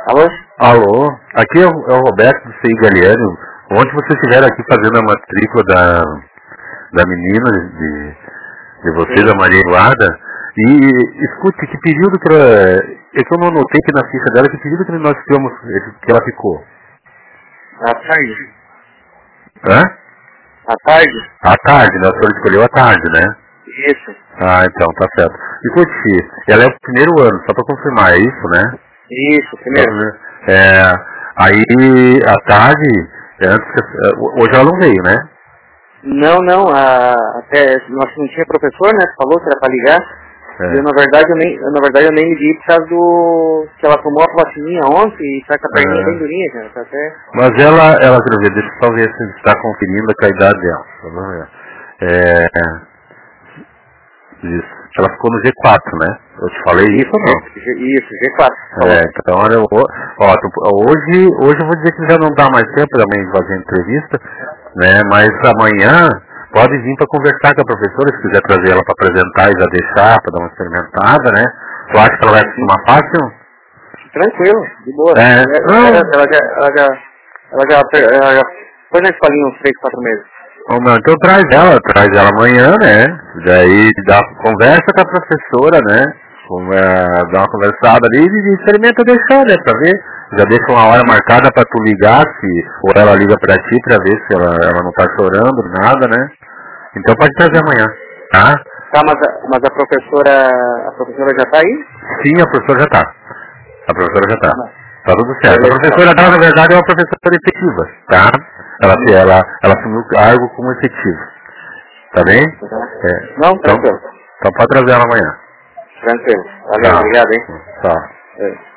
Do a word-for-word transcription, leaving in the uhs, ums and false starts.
Alô? Alô, aqui é o, é o Roberto do C I Galiano. Ontem vocês estiveram aqui fazendo a matrícula da, da menina de, de vocês, Sim. a Maria Eduarda. E escute, que período que ela... É que eu não anotei aqui na ficha dela, que período que nós ficamos, que ela ficou? À tarde. Hã? À tarde? À tarde, né? A senhora escolheu à tarde, né? Isso. Ah, então, tá certo. Escute, ela é o primeiro ano, só pra confirmar, é isso, né? Isso, primeiro. É, aí, à tarde, é, antes que- hoje ela não veio, né? Não, não, a, até nós não tinha professor, né? Falou que era pra ligar. É. E eu, na verdade, eu nem, eu, na verdade, eu nem liguei por causa do... que ela tomou a plastininha ontem e tá com a perninha É. bem durinha, cara. Tá até... Mas ela, ela, quer ver, deixa eu só ver se está conferindo com a idade dela. Vamos ver. É, isso. Ela ficou no G quatro, né? Eu te falei isso ou não? G, G, isso, G quatro. É, então olha, eu vou, ó, tu- hoje, hoje eu vou dizer que já não dá mais tempo também de fazer entrevista, né? Mas amanhã pode vir para conversar com a professora, se quiser trazer ela para apresentar e já deixar, para dar uma experimentada, né? Tu acha que ela vai acostumar fácil? Tranquilo, de boa. É, Ela, não. ela, ela já, ela já, ela já, ela já foi na escolinha uns três, quatro meses. Ô, meu, então traz ela, traz ela amanhã, né? Daí dá conversa com a professora, né? Com, é, dá uma conversada ali e experimenta deixar, né? Pra ver. Já deixa uma hora marcada pra tu ligar, se, ou ela liga pra ti pra ver se ela, ela não tá chorando, nada, né? Então pode trazer amanhã, tá? Tá, mas a, mas a professora, a professora já tá aí? Sim, a professora já tá. A professora já tá. Tá tudo certo. A Beleza, professora dela, na verdade, é uma professora efetiva, tá? Ela, ela, ela assumiu o cargo como efetivo. Tá bem? É. Não, Então, tranquilo. então pode trazer ela amanhã. Tranquilo. Valeu, Tá. obrigado, hein? Tá. É.